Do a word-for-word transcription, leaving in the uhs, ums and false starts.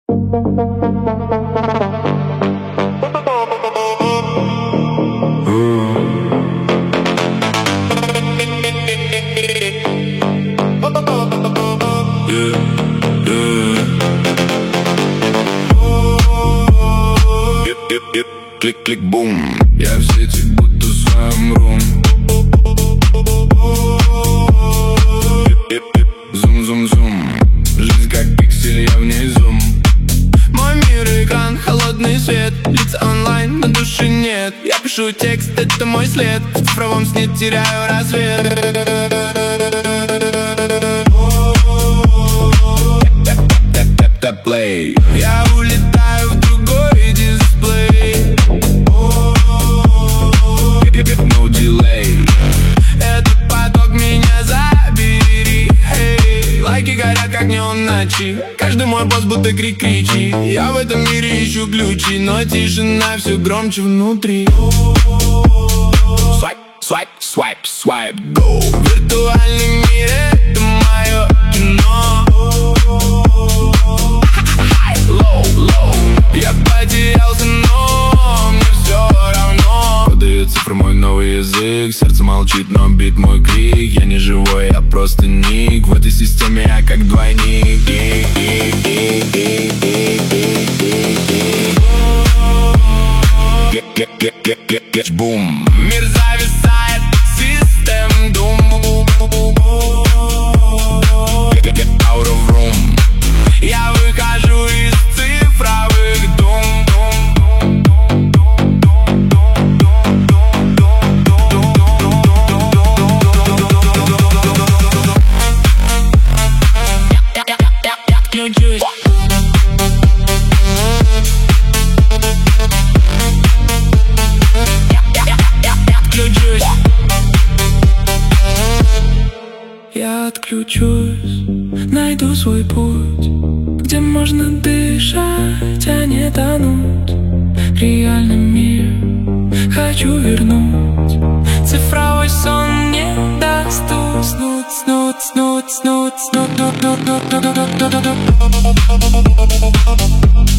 Клик-клик-бум, я в сети будто в своем рум. Зум-зум-зум, жизнь как пиксель, я в ней зум. Мой мир экран, холодный свет, лица онлайн, на душе нет. Я пишу текст, это мой след, в цифровом сне теряю рассвет. Тап-тап-тап-плей, я улетаю в другой дисплей. No delay, этот поток меня забери. Hey, лайки горят как неон ночи, каждый мой пост будто крик кричи. Я в этом мире ищу ключи, но тишина все громче внутри. Свайп, свайп, свайп, свайп, go. В виртуальном мире это мое кино. Low, low, я потерялся, но мне все равно. Подает цифры мой новый язык, сердце молчит, но бит мой крик. Я не живой, я просто ник, в этой системе я как двойник. Бум. Мир зависает, систем дум. Get out of room. Я выхожу из цифровых дум. Отключусь. Я отключусь, найду свой путь, где можно дышать, а не тонуть. Реальный мир хочу вернуть, цифровой сон не даст уснуть. Снуть, снуть, снуть, снуть, снуть, снуть, снуть, снуть, снуть, снуть.